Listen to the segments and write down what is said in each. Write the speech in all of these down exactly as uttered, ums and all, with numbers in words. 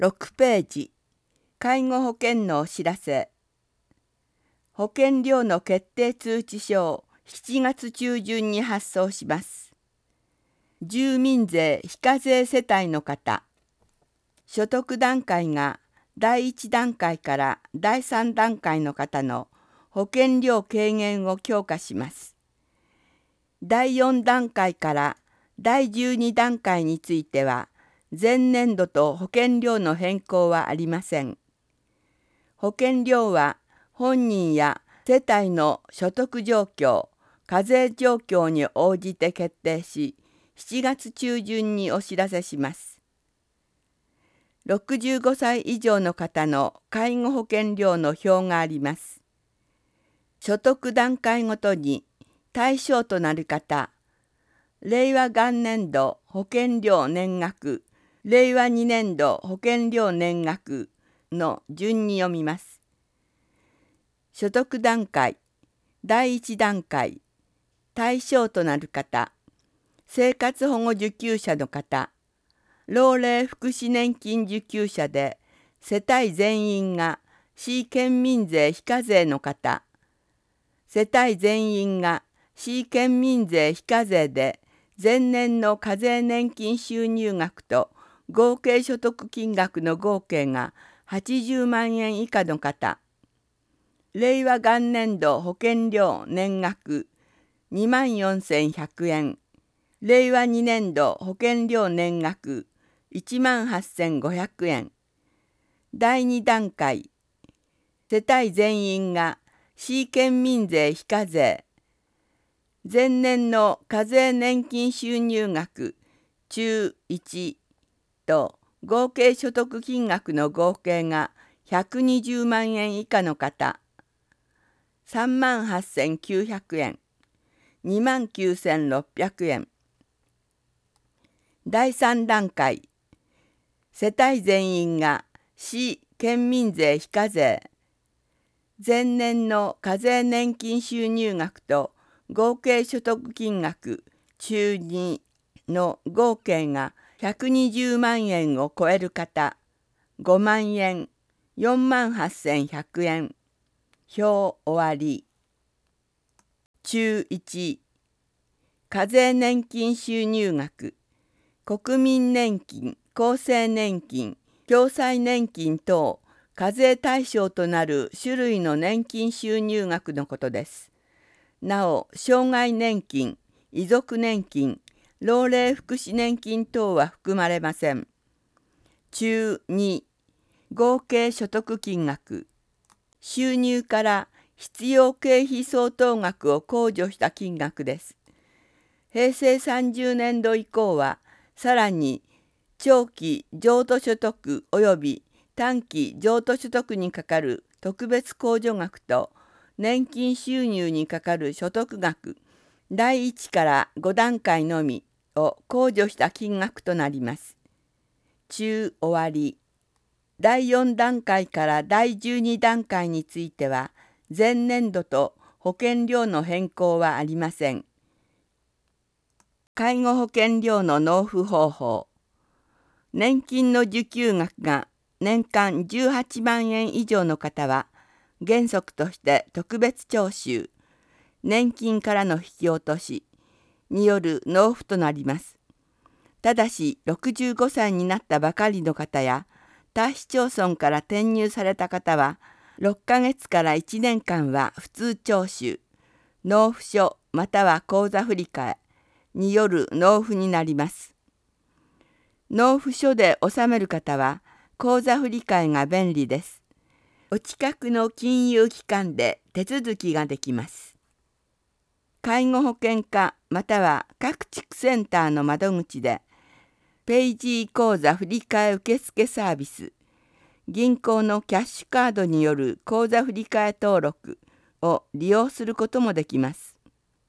ろくページ、介護保険のお知らせ。保険料の決定通知書をしちがつ中旬に発送します。住民税非課税世帯の方、所得段階がだいいち段階からだいさん段階の方の保険料軽減を強化します。だいよん段階からだいじゅうに段階については、前年度と保険料の変更はありません。保険料は本人や世帯の所得状況、課税状況に応じて決定し、しちがつ中旬にお知らせします。ろくじゅうごさい以上の方の介護保険料の表があります。所得段階ごとに対象となる方、れいわ元年度保険料年額、れいわに年度保険料年額の順に読みます。所得段階、だいいち段階、対象となる方、生活保護受給者の方、老齢福祉年金受給者で世帯全員が市県民税非課税の方、世帯全員が市県民税非課税で前年の課税年金収入額と合計所得金額の合計がはちじゅうまんえん以下の方、れいわ元年度保険料年額にまんよんせんひゃくえん、れいわに年度保険料年額いちまんはっせんごひゃくえん、だいに段階、世帯全員が市県民税非課税、前年の課税年金収入額中いちと合計所得金額の合計がひゃくにじゅうまんえん以下の方、さんまんはっせんきゅうひゃくえん、にまんきゅうせんろっぴゃくえん。だいさん段階、世帯全員が市県民税非課税、前年の課税年金収入額と合計所得金額中にの合計がひゃくにじゅうまんえんを超える方、ごまんえん、よんまんはっせんひゃくえん。表終わり。中いち、課税年金収入額、国民年金、厚生年金、共済年金等、課税対象となる種類の年金収入額のことです。なお、障害年金、遺族年金、老齢福祉年金等は含まれません。中に、合計所得金額、収入から必要経費相当額を控除した金額です。へいせいさんじゅう年度以降は、さらに長期譲渡所得及び短期譲渡所得にかかる特別控除額と年金収入にかかる所得額だいいちからご段階のみを控除した金額となります。中終わり。だいよん段階からだいじゅうに段階については前年度と保険料の変更はありません。介護保険料の納付方法。年金の受給額が年間じゅうはちまんえん以上の方は原則として特別徴収、年金からの引き落としによる納付となります。ただしろくじゅうごさいになったばかりの方や他市町村から転入された方はろっかげつからいちねんかんは普通徴収、納付書または口座振替による納付になります。納付書で納める方は口座振替が便利です。お近くの金融機関で手続きができます。介護保険課または各地区センターの窓口でペイジー口座振替受付サービス、銀行のキャッシュカードによる口座振替登録を利用することもできます。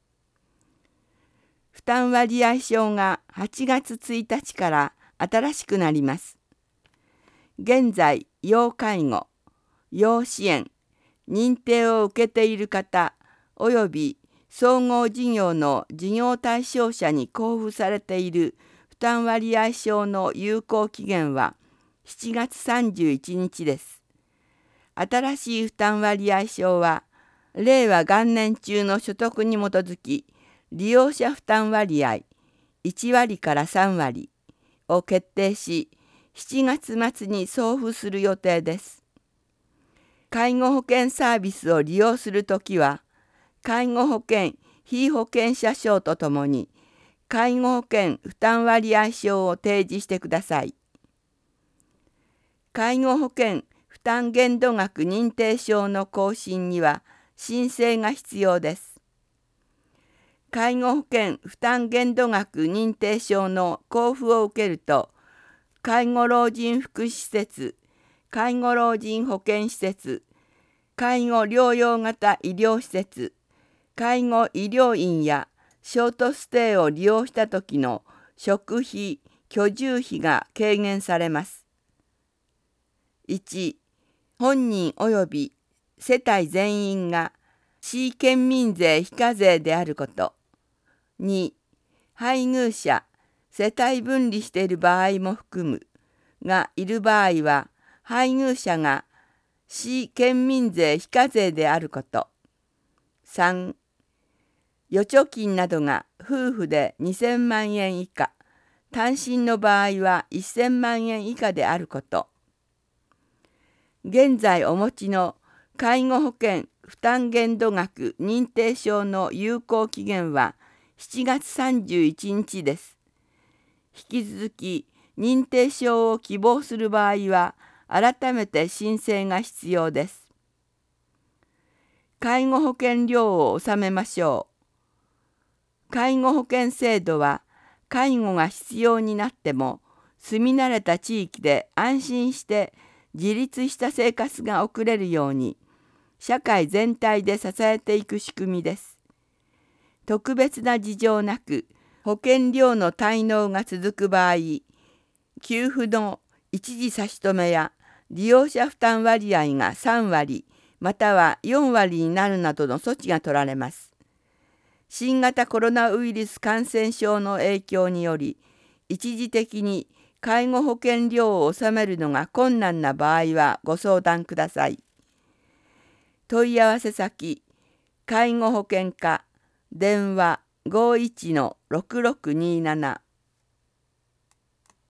負担割合証がはちがつついたちから新しくなります。現在、要介護、要支援、認定を受けている方および総合事業の事業対象者に交付されている負担割合証の有効期限はしちがつさんじゅういちにちです。新しい負担割合表は、令和元年中の所得に基づき、利用者負担割合いちわりからさんわりを決定し、しちがつ末に送付する予定です。介護保険サービスを利用するときは、介護保険被保険者証とともに、介護保険負担割合証を提示してください。介護保険負担限度額認定証の更新には申請が必要です。介護保険負担限度額認定証の交付を受けると、介護老人福祉施設、介護老人保健施設、介護療養型医療施設、介護医療院やショートステイを利用した時の食費・居住費が軽減されます。いち、本人及び世帯全員が市県民税非課税であること。に、配偶者、世帯分離している場合も含むがいる場合は、配偶者が市県民税非課税であること。さん、預貯金などが夫婦でにせんまんえん以下、単身の場合はせんまんえん以下であること。現在お持ちの介護保険負担限度額認定証の有効期限はしちがつさんじゅういちにちです。引き続き認定証を希望する場合は改めて申請が必要です。介護保険料を納めましょう。介護保険制度は介護が必要になっても住み慣れた地域で安心して自立した生活が送れるように社会全体で支えていく仕組みです。特別な事情なく保険料の滞納が続く場合、給付の一時差し止めや利用者負担割合がさんわりまたはよんわりになるなどの措置が取られます。新型コロナウイルス感染症の影響により一時的に介護保険料を納めるのが困難な場合はご相談ください。問い合わせ先、介護保険課、電話 ごいちのろくろくにーなな